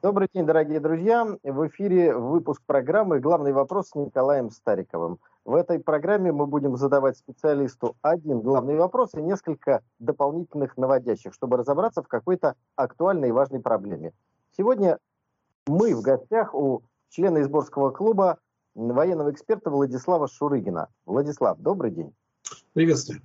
Добрый день, дорогие друзья. В эфире выпуск программы «Главный вопрос» с Николаем Стариковым. В этой программе мы будем задавать специалисту один главный вопрос и несколько дополнительных наводящих, чтобы разобраться в какой-то актуальной и важной проблеме. Сегодня мы в гостях у члена Изборского клуба военного эксперта Владислава Шурыгина. Владислав, добрый день. Приветствую.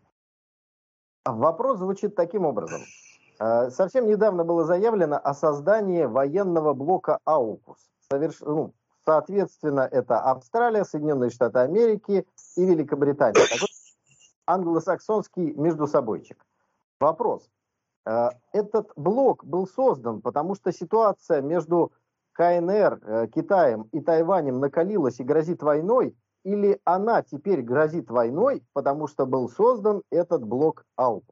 Вопрос звучит таким образом. Совсем недавно было заявлено о создании военного блока «Аукус». Соответственно, это Австралия, Соединенные Штаты Америки и Великобритания. Такой англосаксонский междусобойчик. Вопрос. Этот блок был создан, потому что ситуация между КНР, Китаем и Тайванем накалилась и грозит войной, или она теперь грозит войной, потому что был создан этот блок «Аукус»?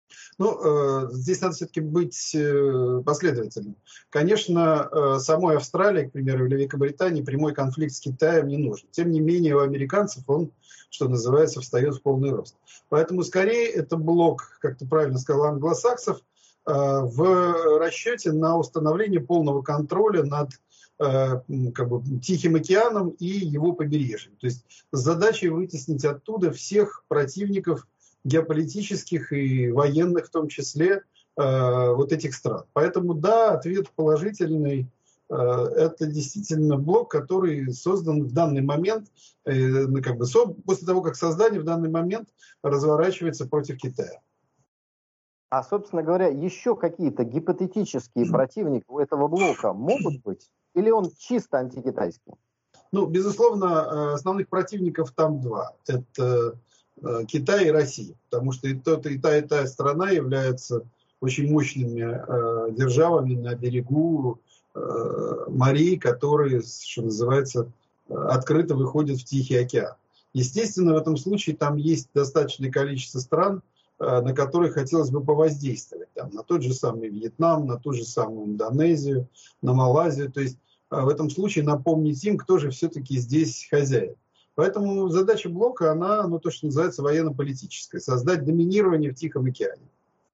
Здесь надо все-таки быть последовательным. Конечно, самой Австралии, к примеру, или Великобритании прямой конфликт с Китаем не нужен. Тем не менее, у американцев он, что называется, встает в полный рост. Поэтому, скорее, это блок, как ты правильно сказал, англосаксов, в расчете на установление полного контроля над Тихим океаном и его побережьем. То есть с задачей вытеснить оттуда всех противников геополитических и военных в том числе вот этих стран. Поэтому да, ответ положительный. Это действительно блок, который создан в данный момент, после того, как создание в данный момент разворачивается против Китая. А, собственно говоря, еще какие-то гипотетические противники у этого блока могут быть? Или он чисто антикитайский? Безусловно, основных противников там два. Это Китай и Россия. Потому что и та страна являются очень мощными державами на берегу морей, которые, что называется, открыто выходят в Тихий океан. Естественно, в этом случае там есть достаточное количество стран, на которые хотелось бы повоздействовать. На тот же самый Вьетнам, на ту же самую Индонезию, на Малайзию. То есть в этом случае напомнить им, кто же все-таки здесь хозяин. Поэтому задача блока, она, то, что называется, военно-политическая. Создать доминирование в Тихом океане.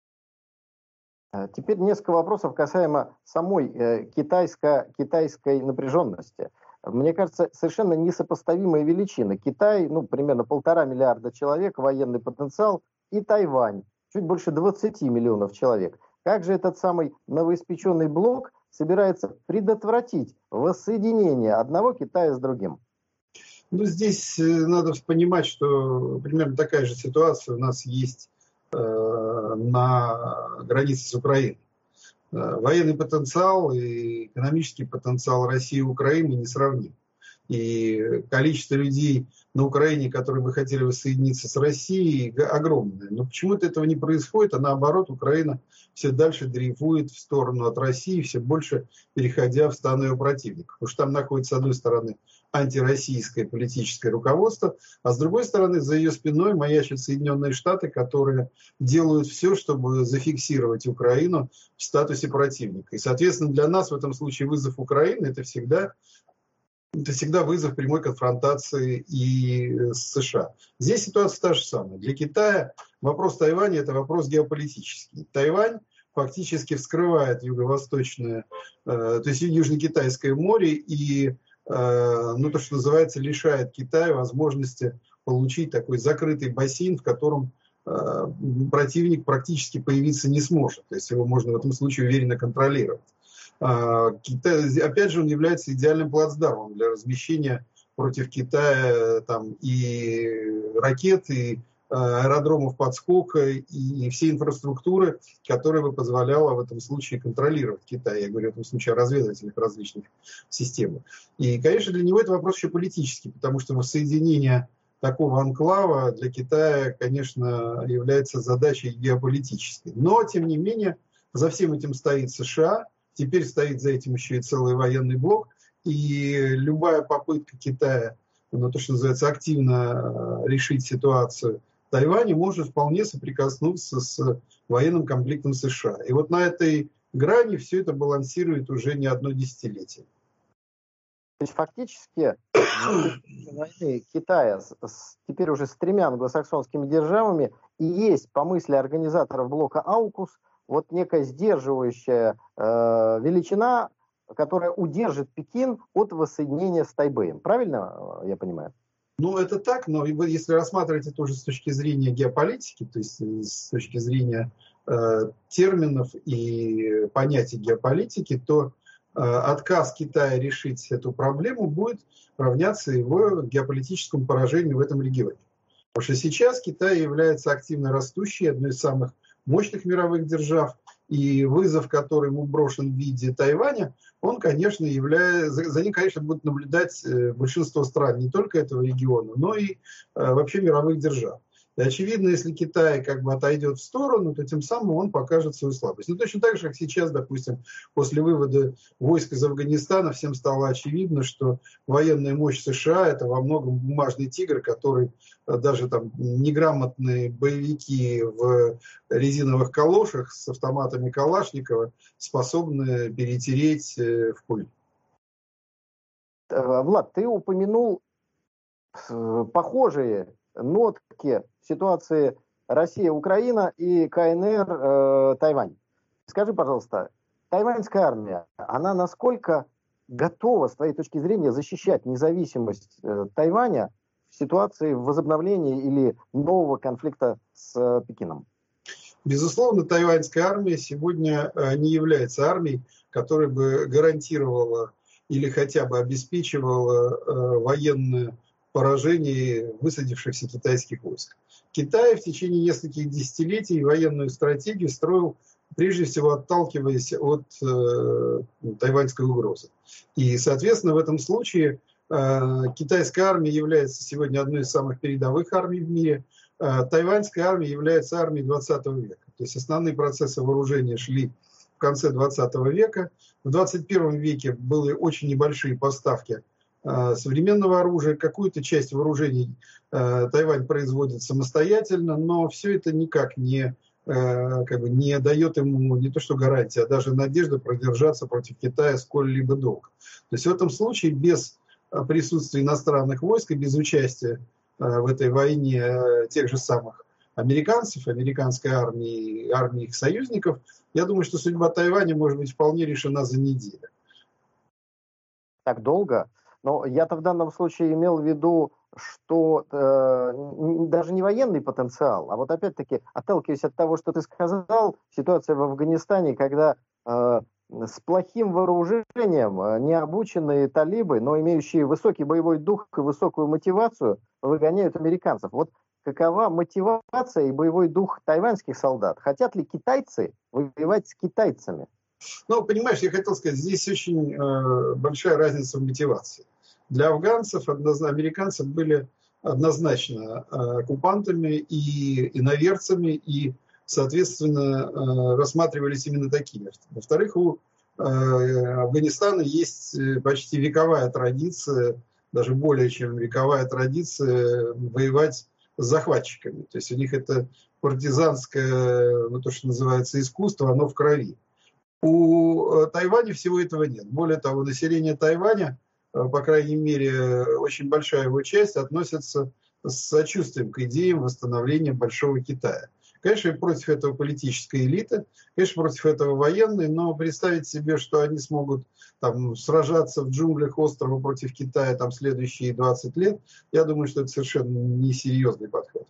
Теперь несколько вопросов касаемо самой китайской напряженности. Мне кажется, совершенно несопоставимые величины. Китай, примерно 1,5 миллиарда человек, военный потенциал, и Тайвань, чуть больше 20 миллионов человек. Как же этот самый новоиспеченный блок собирается предотвратить воссоединение одного Китая с другим? Здесь надо понимать, что примерно такая же ситуация у нас есть на границе с Украиной. Военный потенциал и экономический потенциал России и Украины несравним. И количество людей на Украине, которые бы хотели воссоединиться с Россией, огромное. Но почему-то этого не происходит, а наоборот, Украина все дальше дрейфует в сторону от России, все больше переходя в стан ее противников. Потому что там находится, с одной стороны, антироссийское политическое руководство, а с другой стороны, за ее спиной маячат Соединенные Штаты, которые делают все, чтобы зафиксировать Украину в статусе противника. И, соответственно, для нас в этом случае вызов Украины – это всегда вызов прямой конфронтации и с США. Здесь ситуация та же самая. Для Китая вопрос Тайваня – это вопрос геополитический. Тайвань фактически вскрывает юго-восточное, то есть Южно-Китайское море и, то, что называется, лишает Китая возможности получить такой закрытый бассейн, в котором противник практически появиться не сможет. То есть его можно в этом случае уверенно контролировать. Китай, опять же, он является идеальным плацдармом для размещения против Китая и ракет, и аэродромов подскока, и всей инфраструктуры, которая бы позволяла в этом случае контролировать Китай. Я говорю в этом случае о разведывательных различных системах. И, конечно, для него это вопрос еще политический, потому что воссоединение такого анклава для Китая, конечно, является задачей геополитической. Но, тем не менее, за всем этим стоит США. Теперь стоит за этим еще и целый военный блок. И любая попытка Китая, то, что называется, активно решить ситуацию в Тайване, может вполне соприкоснуться с военным конфликтом США. И вот на этой грани все это балансирует уже не одно десятилетие. То есть фактически войны Китая теперь уже с 3 англосаксонскими державами и есть, по мысли организаторов блока «Аукус», вот некая сдерживающая величина, которая удержит Пекин от воссоединения с Тайбэем. Правильно я понимаю? Ну, это так, но если рассматривать это уже с точки зрения геополитики, то есть с точки зрения терминов и понятий геополитики, то отказ Китая решить эту проблему будет равняться его геополитическому поражению в этом регионе. Потому что сейчас Китай является активно растущей, одной из самых мощных мировых держав, и вызов, который ему брошен в виде Тайваня, он, конечно, за ним, конечно, будут наблюдать большинство стран не только этого региона, но и вообще мировых держав. И очевидно, если Китай как бы отойдет в сторону, то тем самым он покажет свою слабость. Ну, точно так же, как сейчас, допустим, после вывода войск из Афганистана, всем стало очевидно, что военная мощь США – это во многом бумажный тигр, который даже там неграмотные боевики в резиновых калошах с автоматами Калашникова способны перетереть в пыль. Влад, ты упомянул похожие нотки ситуации Россия-Украина и КНР Тайвань. Скажи, пожалуйста, тайваньская армия, она насколько готова, с твоей точки зрения, защищать независимость Тайваня в ситуации возобновления или нового конфликта с Пекином? Безусловно, тайваньская армия сегодня не является армией, которая бы гарантировала или хотя бы обеспечивала военное поражение высадившихся китайских войск. Китай в течение нескольких десятилетий военную стратегию строил, прежде всего, отталкиваясь от тайваньской угрозы. И, соответственно, в этом случае китайская армия является сегодня одной из самых передовых армий в мире. Тайваньская армия является армией 20 века. То есть основные процессы вооружения шли в конце 20 века. В 21 веке были очень небольшие поставки современного оружия, какую-то часть вооружений Тайвань производит самостоятельно, но все это никак не дает ему не то что гарантии, а даже надежды продержаться против Китая сколь-либо долго. То есть в этом случае без присутствия иностранных войск и без участия в этой войне тех же самых американцев, американской армии, армии их союзников, я думаю, что судьба Тайваня может быть вполне решена за неделю. Так долго? Но я-то в данном случае имел в виду, что даже не военный потенциал, а вот опять-таки, отталкиваясь от того, что ты сказал, ситуация в Афганистане, когда с плохим вооружением необученные талибы, но имеющие высокий боевой дух и высокую мотивацию, выгоняют американцев. Вот какова мотивация и боевой дух тайваньских солдат? Хотят ли китайцы воевать с китайцами? Ну, понимаешь, я хотел сказать, здесь очень большая разница в мотивации. Для афганцев, американцев были однозначно оккупантами и иноверцами, и, соответственно, рассматривались именно такими. Во-вторых, у Афганистана есть почти вековая традиция, даже более чем вековая традиция воевать с захватчиками. То есть у них это партизанское, то, что называется, искусство, оно в крови. У Тайваня всего этого нет. Более того, население Тайваня, по крайней мере, очень большая его часть относится с сочувствием к идеям восстановления Большого Китая. Конечно, против этого политическая элита, конечно, против этого военные, но представить себе, что они смогут там сражаться в джунглях острова против Китая там следующие 20 лет, я думаю, что это совершенно несерьезный подход.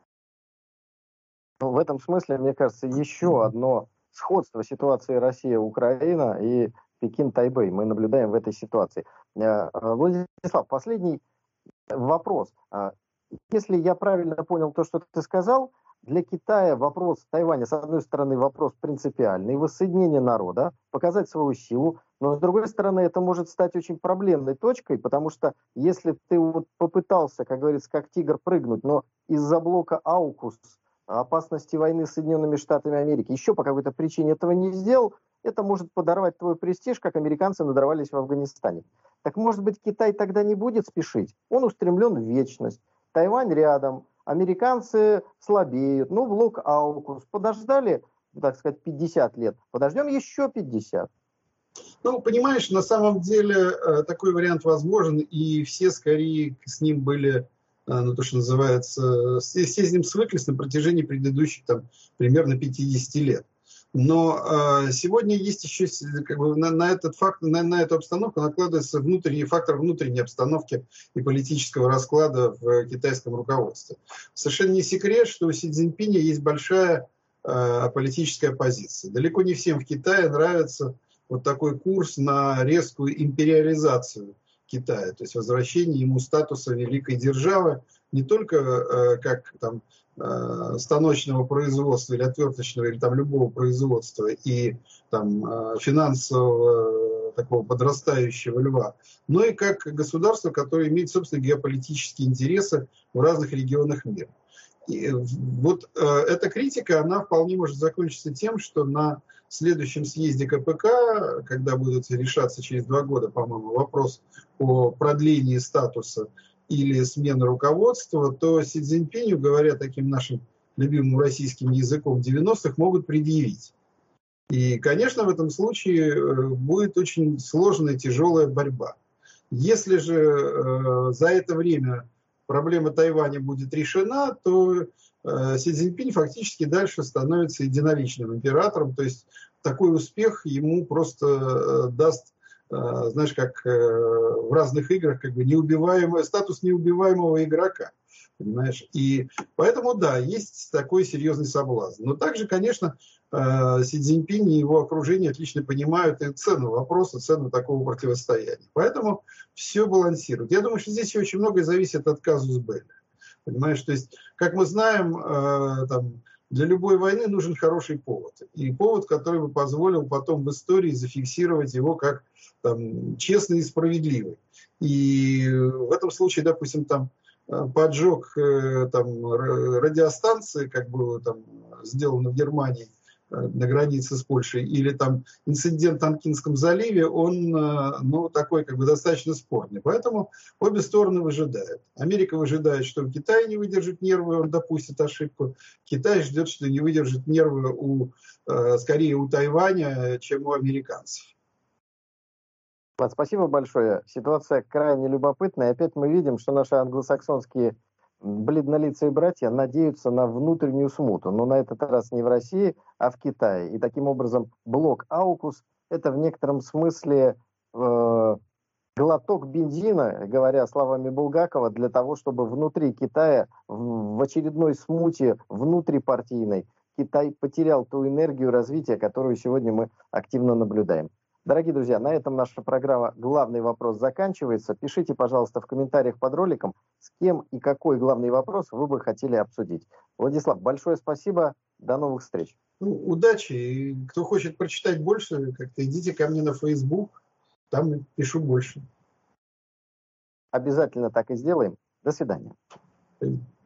В этом смысле, мне кажется, еще одно сходство ситуации Россия-Украина и Пекин-Тайбэй мы наблюдаем в этой ситуации. Владислав, последний вопрос. Если я правильно понял то, что ты сказал, для Китая вопрос Тайваня, с одной стороны, вопрос принципиальный, воссоединение народа, показать свою силу, но с другой стороны, это может стать очень проблемной точкой, потому что если ты вот попытался, как говорится, как тигр прыгнуть, но из-за блока АУКУС, опасности войны с Соединенными Штатами Америки, еще по какой-то причине этого не сделал, это может подорвать твой престиж, как американцы надорвались в Афганистане. Так может быть, Китай тогда не будет спешить? Он устремлен в вечность. Тайвань рядом, американцы слабеют. Ну, блок АУКУС. Подождали, так сказать, 50 лет. Подождем еще 50. Ну, понимаешь, на самом деле такой вариант возможен, и все скорее с ним были, то, что называется, все с ним свыклись на протяжении предыдущих там, примерно 50 лет. Но сегодня есть еще как бы, на этот факт, на эту обстановку накладывается внутренний фактор внутренней обстановки и политического расклада в китайском руководстве. Совершенно не секрет, что у Си Цзиньпиня есть большая политическая позиция. Далеко не всем в Китае нравится вот такой курс на резкую империализацию Китая, то есть возвращение ему статуса великой державы не только как там станочного производства или отверточного, или там любого производства и там финансового такого подрастающего льва, но и как государство, которое имеет собственные геополитические интересы в разных регионах мира. И вот эта критика, она вполне может закончиться тем, что на следующем съезде КПК, когда будут решаться через 2 года, по-моему, вопрос о продлении статуса или смены руководства, то Си Цзиньпиню, говоря таким нашим любимым российским языком 90-х, могут предъявить. И, конечно, в этом случае будет очень сложная, тяжелая борьба. Если же за это время проблема Тайваня будет решена, то Си Цзиньпинь фактически дальше становится единоличным императором, то есть такой успех ему просто даст, знаешь, как в разных играх, как бы статус неубиваемого игрока. Понимаешь? И поэтому, да, есть такой серьезный соблазн. Но также, конечно, Си Цзиньпинь и его окружение отлично понимают и цену вопроса, цену такого противостояния. Поэтому все балансирует. Я думаю, что здесь очень многое зависит от казус белли. Понимаешь, то есть, как мы знаем, там, для любой войны нужен хороший повод. И повод, который бы позволил потом в истории зафиксировать его как там, честный и справедливый. И в этом случае, допустим, там, поджог там, радиостанции, как было там, сделано в Германии на границе с Польшей, или там инцидент в Танкинском заливе, он ну, такой как бы достаточно спорный. Поэтому обе стороны выжидают. Америка выжидает, что в Китае не выдержит нервы, он допустит ошибку. Китай ждет, что не выдержит нервы скорее у Тайваня, чем у американцев. Спасибо большое. Ситуация крайне любопытная. Опять мы видим, что наши англосаксонские бледнолицые братья надеются на внутреннюю смуту, но на этот раз не в России, а в Китае. И таким образом блок Аукус – это в некотором смысле глоток бензина, говоря словами Булгакова, для того, чтобы внутри Китая в очередной смуте внутрипартийной Китай потерял ту энергию развития, которую сегодня мы активно наблюдаем. Дорогие друзья, на этом наша программа «Главный вопрос» заканчивается. Пишите, пожалуйста, в комментариях под роликом, с кем и какой главный вопрос вы бы хотели обсудить. Владислав, большое спасибо. До новых встреч. Ну, удачи. И кто хочет прочитать больше, как-то идите ко мне на Facebook. Там пишу больше. Обязательно так и сделаем. До свидания.